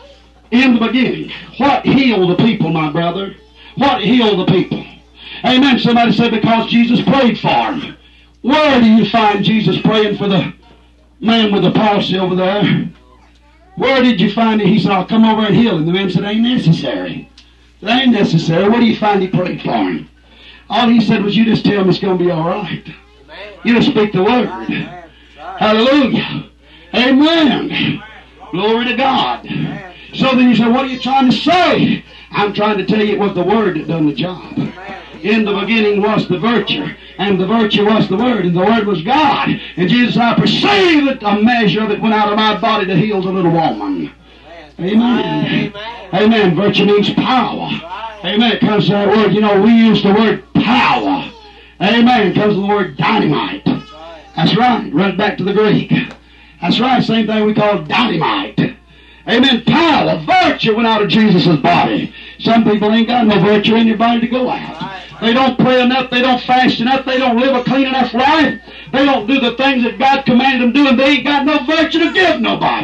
In the beginning. What healed the people, my brother? What healed the people? Amen. Somebody said because Jesus prayed for him. Where do you find Jesus praying for the man with the palsy over there? Where did you find it? He said, I'll come over and heal him. The man said, ain't necessary. It ain't necessary. Where do you find he prayed for him? All he said was, you just tell him it's going to be all right. You just speak the word. Hallelujah. Amen. Glory to God. So then you say, what are you trying to say? I'm trying to tell you it was the Word that done the job. In the beginning was the virtue, and the virtue was the Word, and the Word was God. And Jesus, I perceive that a measure of it went out of my body to heal the little woman. Amen. Amen. Virtue means power. Amen. It comes to that word. You know, we use the word power. Amen. It comes to the word dynamite. That's right. Run back to the Greek. That's right. Same thing we call dynamite. Amen. Power, virtue went out of Jesus' body. Some people ain't got no virtue in their body to go out. They don't pray enough. They don't fast enough. They don't live a clean enough life. They don't do the things that God commanded them to do, and they ain't got no virtue to give nobody.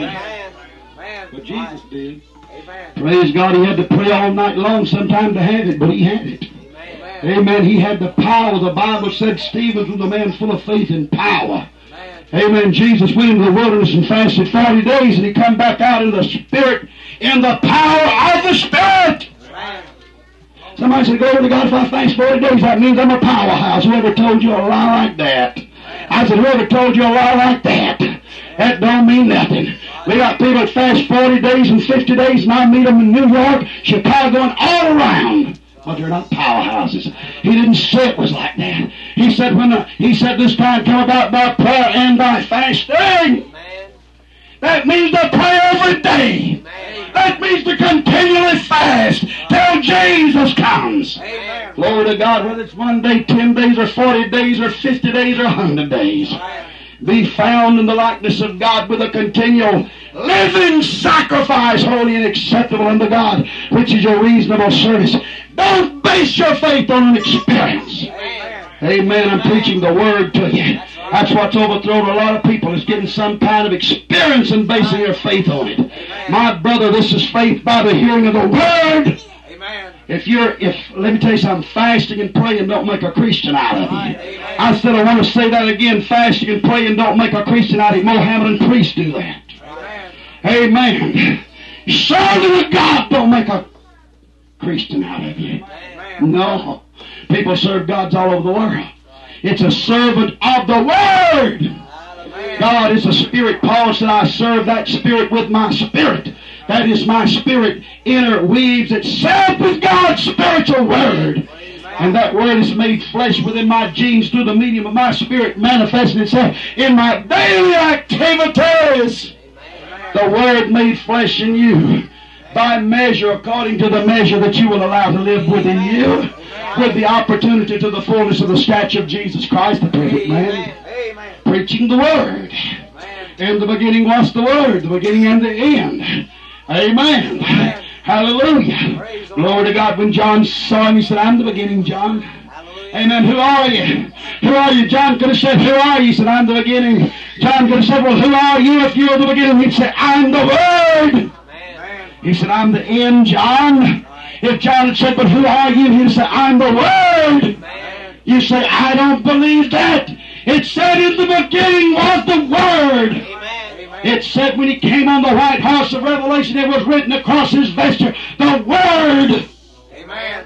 But Jesus did. Praise God. He had to pray all night long sometime to have it, but he had it. Amen. He had the power. The Bible said Stephen was a man full of faith and power. Amen. Jesus went into the wilderness and fasted 40 days, and he come back out in the Spirit, in the power of the Spirit. Somebody said, glory to God, if I fast 40 days, that means I'm a powerhouse. Whoever told you a lie like that? I said, whoever told you a lie like that? That don't mean nothing. We got people that fast 40 days and 50 days, and I meet them in New York, Chicago, and all around. But they're not powerhouses. He didn't say it was like that. He said he said this time come about by prayer and by fasting. That means to pray every day. That means to continually fast till Jesus comes. Amen. Glory to God, whether it's 1 day, 10 days, or 40 days, or 50 days, or 100 days. Be found in the likeness of God with a continual living sacrifice, holy and acceptable unto God, which is your reasonable service. Don't base your faith on an experience. Amen. I'm preaching the Word to you. That's what's overthrown a lot of people, is getting some kind of experience and basing their faith on it. My brother, this is faith by the hearing of the Word. Let me tell you something, fasting and praying don't make a Christian out of you. I said I want to say that again, fasting and praying don't make a Christian out of you. Mohammedan priests do that. Amen. Serving of God don't make a Christian out of you. No. People serve gods all over the world. It's a servant of the Word. God is a spirit. Paul said, I serve that spirit with my spirit. That is, my spirit interweaves itself with God's spiritual Word. And that Word is made flesh within my genes through the medium of my spirit, manifesting itself in my daily activities. The Word made flesh in you by measure, according to the measure that you will allow to live within you, with the opportunity to the fullness of the stature of Jesus Christ, the perfect man. Preaching the Word. In the beginning was the Word, the beginning and the end. Amen. Hallelujah. Glory to God. When John saw him, he said, I'm the beginning, John. Amen. Who are you? Who are you? John could have said, who are you? He said, I'm the beginning. John could have said, well, who are you if you're the beginning? He'd say, I'm the Word. He said, I'm the end, John. If John had said, but who are you? He'd say, I'm the Word. You say, I don't believe that. It said in the beginning was the Word. It said when he came on the white horse of Revelation, it was written across his vesture, the Word. Amen.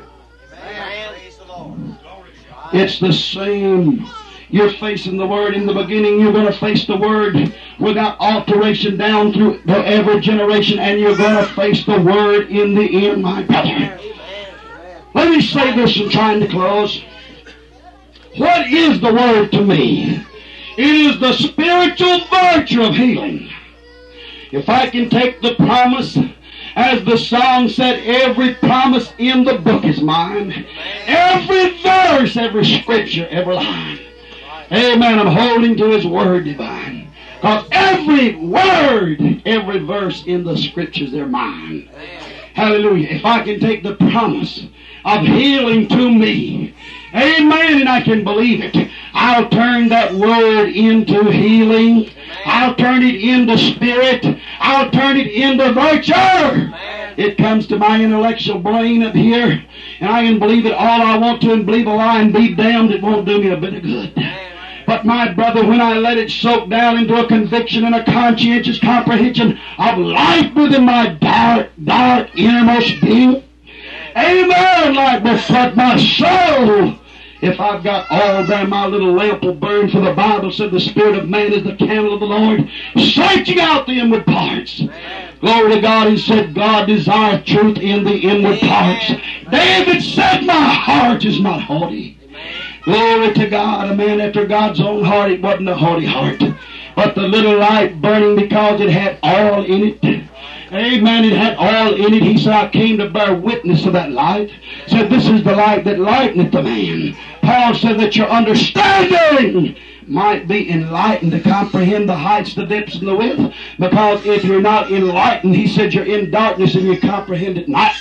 It's the same. You're facing the Word in the beginning. You're going to face the Word without alteration down through every generation, and you're going to face the Word in the end, my brother. Let me say this in trying to close. What is the Word to me? It is the spiritual virtue of healing. If I can take the promise, as the song said, every promise in the book is mine. Every verse, every scripture, every line. Amen. I'm holding to His Word divine. Because every word, every verse in the scriptures, they're mine. Hallelujah. If I can take the promise of healing to me, amen, and I can believe it, I'll turn that word into healing. I'll turn it into spirit. I'll turn it into virtue. It comes to my intellectual brain up here, and I can believe it all I want to and believe a lie and be damned. It won't do me a bit of good. But my brother, when I let it soak down into a conviction and a conscientious comprehension of life within my dark innermost being, amen, like will flood my soul. If I've got all there, my little lamp will burn. For the Bible said the spirit of man is the candle of the Lord, searching out the inward parts. Glory to God. He said, God desires truth in the inward parts. David said, my heart is not haughty. Glory to God. A man after God's own heart. It wasn't a haughty heart, but the little light burning because it had oil in it. Amen. It had oil in it. He said, I came to bear witness to that light. Said, this is the light that lighteneth the man. Paul said that your understanding might be enlightened to comprehend the heights, the depths, and the width. Because if you're not enlightened, he said, you're in darkness and you comprehend it not.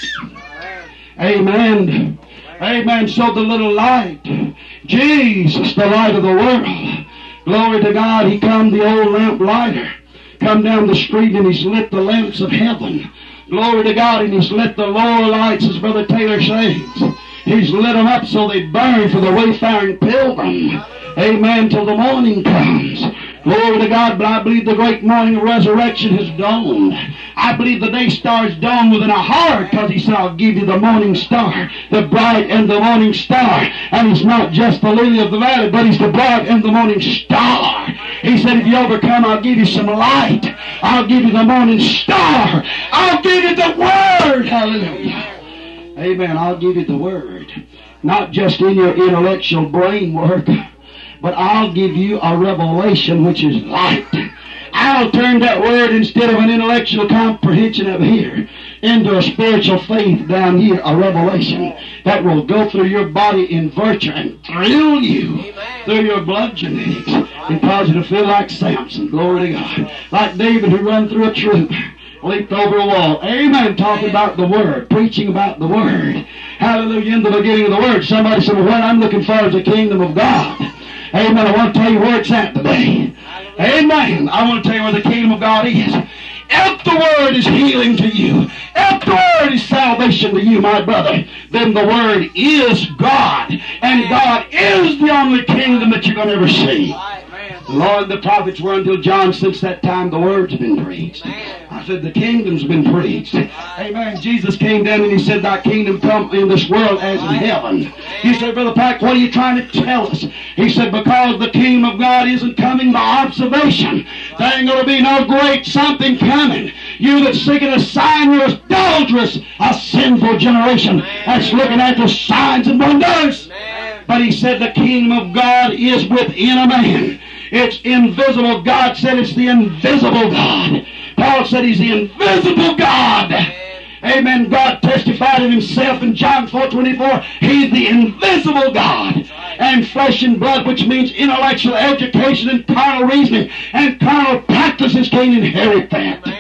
Amen. Amen. So the little light, Jesus, the light of the world. Glory to God. He come, the old lamp lighter. Come down the street and he's lit the lamps of heaven. Glory to God. And he's lit the lower lights, as Brother Taylor says. He's lit them up so they burn for the wayfaring pilgrim. Amen. Till the morning comes. Glory to God. But I believe the great morning of resurrection has dawned. I believe the day star is dawned within our heart, because he said, I'll give you the morning star, the bright and the morning star. And he's not just the lily of the valley, but he's the bright and the morning star. He said, if you overcome, I'll give you some light. I'll give you the morning star. I'll give you the Word. Hallelujah. Amen. I'll give you the Word. Not just in your intellectual brain work, but I'll give you a revelation which is light. I'll turn that Word, instead of an intellectual comprehension up here, into a spiritual faith down here, a revelation that will go through your body in virtue and thrill you through your blood genetics and cause you to feel like Samson. Glory to God. Like David, who run through a troop, leaped over a wall. Amen. Talking about the Word, preaching about the Word. Hallelujah. In the beginning of the Word. Somebody said, well, what I'm looking for is the kingdom of God. Amen. I want to tell you where it's at today. Amen. I want to tell you where the kingdom of God is. If the Word is healing to you, if the Word is salvation to you, my brother, then the Word is God. And God is the only kingdom that you're going to ever see. Lord, the prophets were until John. Since that time, the Word's been preached. I said, the kingdom's been preached. Amen. Jesus came down and he said, thy kingdom come in this world as in heaven. You said, Brother Pack, what are you trying to tell us? He said, because the kingdom of God isn't coming by observation. There ain't going to be no great something coming. You that seek a sign, you're adulterous, a sinful generation that's looking at the signs and wonders. But he said, the kingdom of God is within a man. It's invisible. God said it's the invisible God. Paul said he's the invisible God. Amen. God testified of himself in John 4:24. He's the invisible God. And flesh and blood, which means intellectual education and carnal reasoning and carnal practices, can't inherit that.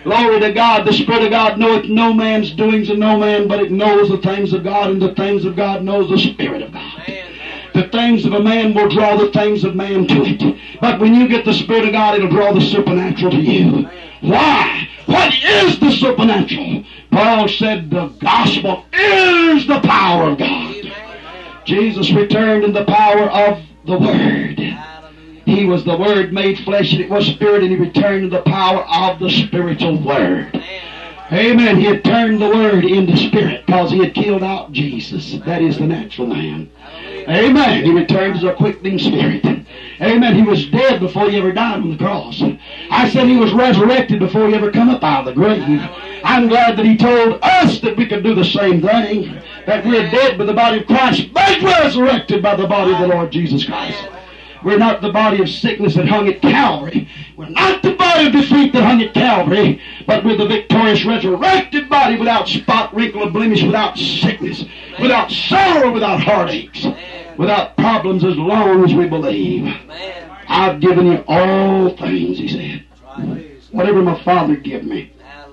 Glory to God. The Spirit of God knoweth no man's doings and no man, but it knows the things of God, and the things of God knows the Spirit of God. The things of a man will draw the things of man to it. But when you get the Spirit of God, it'll draw the supernatural to you. Why? What is the supernatural? Paul said the gospel is the power of God. Jesus returned in the power of the Word. He was the Word made flesh, and it was Spirit, and He returned in the power of the spiritual Word. Amen. He had turned the Word into Spirit because He had killed out Jesus. That is the natural man. Amen. He returned as a quickening Spirit. Amen. He was dead before He ever died on the cross. I said He was resurrected before He ever come up out of the grave. I'm glad that He told us that we could do the same thing. That we're dead by the body of Christ, but resurrected by the body of the Lord Jesus Christ. We're not the body of sickness that hung at Calvary. We're not the body of defeat that hung at Calvary, but we're the victorious resurrected body without spot, wrinkle, or blemish, without sickness, without sorrow, without heartaches, without problems, as long as we believe. I've given you all things, He said. Whatever my Father give me.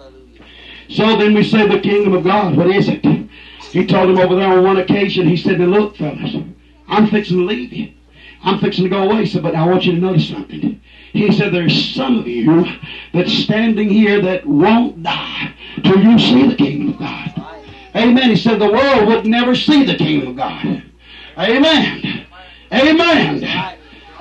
So then we say the kingdom of God, what is it? He told him over there on one occasion, He said, now look, fellas, I'm fixing to leave you. I'm fixing to go away. He said, but I want you to notice something. He said, there's some of you that's standing here that won't die till you see the kingdom of God. Amen. He said, the world would never see the kingdom of God. Amen. Amen.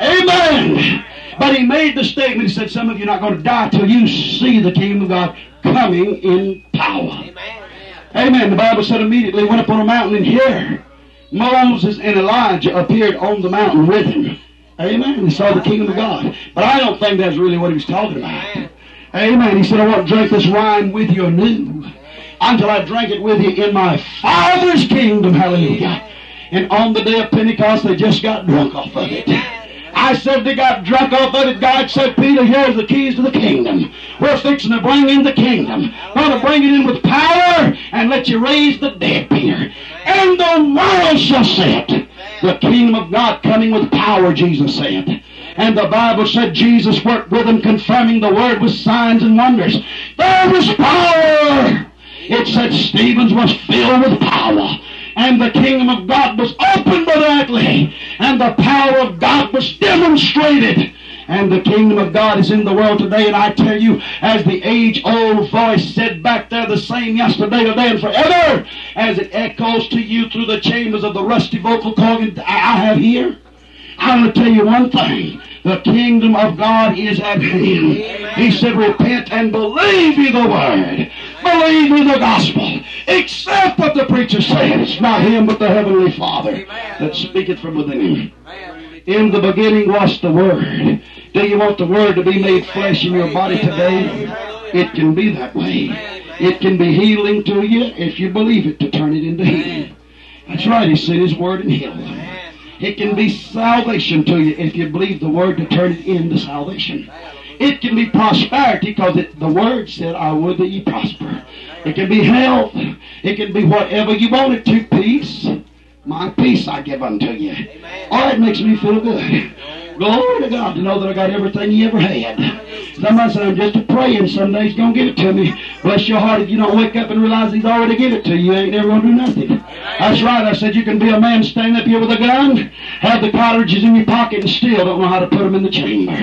Amen. But He made the statement, He said, some of you are not going to die till you see the kingdom of God coming in power. Amen. The Bible said immediately went up on a mountain, and here Moses and Elijah appeared on the mountain with Him. Amen. He saw the kingdom of God. But I don't think that's really what He was talking about. Amen. He said, I want to drink this wine with you anew until I drink it with you in my Father's kingdom. Hallelujah. And on the day of Pentecost, they just got drunk off of it. I said they got drunk off of it. God said, Peter, here's the keys to the kingdom. We're fixing to bring in the kingdom. We're going to bring it in with power and let you raise the dead, Peter. And the world shall see it. The kingdom of God coming with power, Jesus said. And the Bible said Jesus worked with them, confirming the word with signs and wonders. There was power. It said Stephen was filled with power. And the kingdom of God was opened directly. And the power of God was demonstrated. And the kingdom of God is in the world today. And I tell you, as the age-old voice said back there, the same yesterday, today, and forever, as it echoes to you through the chambers of the rusty vocal cord I have here, I want to tell you one thing. The kingdom of God is at hand. He said, repent and believe ye the word. Believe ye the gospel. Accept what the preacher said. It's not him but the heavenly Father that speaketh from within him. In the beginning was the Word. Do you want the Word to be made flesh in your body today? It can be that way. It can be healing to you if you believe it, to turn it into healing. That's right, He sent His Word and healed them. It can be salvation to you if you believe the Word, to turn it into salvation. It can be prosperity because the Word said, I would that ye prosper. It can be health. It can be whatever you want it to. Peace. My peace I give unto you. Oh, it makes me feel good. Glory to God to know that I got everything He ever had. Somebody said, I'm just praying someday He's going to give it to me. Bless your heart, if you don't wake up and realize He's already give it to you, you ain't never going to do nothing. That's right. I said, you can be a man standing up here with a gun, have the cartridges in your pocket, and still don't know how to put them in the chamber.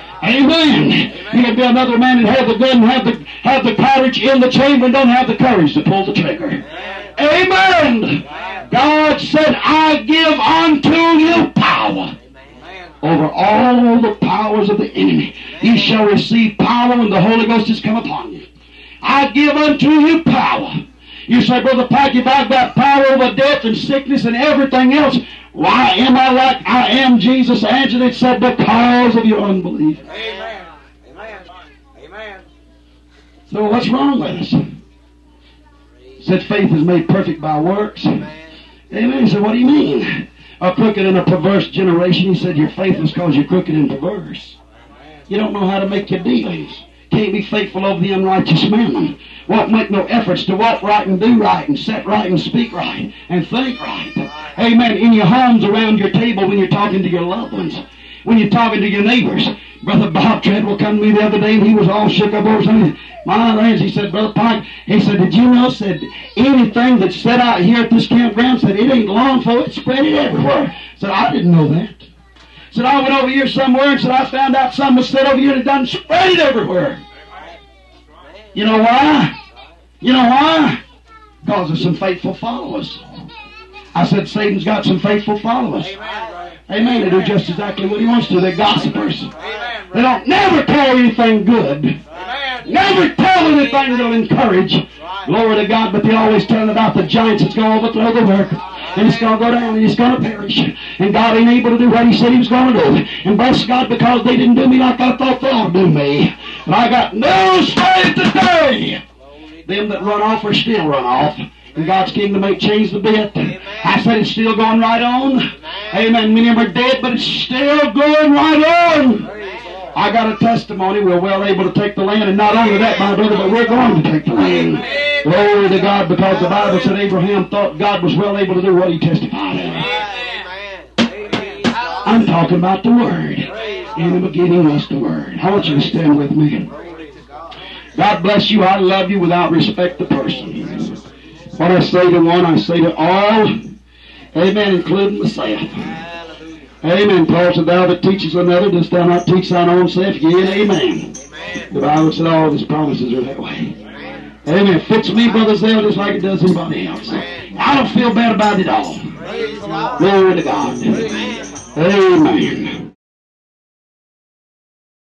Amen. You can be another man and have the gun, have the cartridge in the chamber, and don't have the courage to pull the trigger. Amen. God said, I give unto you power over all the powers of the enemy. You shall receive power when the Holy Ghost has come upon you. I give unto you power. You say, Brother Pike, if I've got power over death and sickness and everything else, why am I like I am? Jesus answered and said, because of your unbelief. Amen. Amen. Amen. So what's wrong with us? Said faith is made perfect by works. Amen. He said, what do you mean? A crooked and a perverse generation. He said, your faith is because you're crooked and perverse. You don't know how to make your dealings. Can't be faithful over the unrighteous mammon. Won't make no efforts to walk right and do right and set right and speak right and think right. Amen. In your homes, around your table, when you're talking to your loved ones. when you're talking to your neighbors. Brother Bob Treadwell come to me the other day, and he was all shook up over something. My lands, he said, Brother Pike, he said, did you know, said, anything that's set out here at this campground, said, it ain't long for it, spread it everywhere. Said, I didn't know that. Said, I went over here somewhere and said, I found out something was said over here and it done spread it everywhere. You know why? You know why? Because of some faithful followers. I said, Satan's got some faithful followers. Amen. They do just exactly what he wants to. They're gossipers. They don't never tell anything good. Never tell anything that'll encourage. Glory to God, but they always tell about the giants that's going to overthrow the work. And it's going to go down and it's going to perish. And God ain't able to do what he said he was going to do. And bless God, because they didn't do me like I thought they ought to do me. And I got news for you today. Them that run off are still run off. And God's kingdom ain't changed a bit. I said it's still going right on. Amen. Many of them are dead, but it's still going right on. I got a testimony. We're well able to take the land. And not only that, my brother, but we're going to take the land. Glory to God, because the Bible said Abraham thought God was well able to do what he testified of. I'm talking about the Word. In the beginning was the Word. I want you to stand with me. God bless you. I love you without respect to person. What I say to one, I say to all. Amen, including myself. Amen. Paul said, thou that teachest another, dost thou not teach thine own self? Yea, and amen. The Bible said all of his promises are that way. Amen. It fits me, Brother Zell, just like it does anybody else. I don't feel bad about it at all. Glory to God. Amen.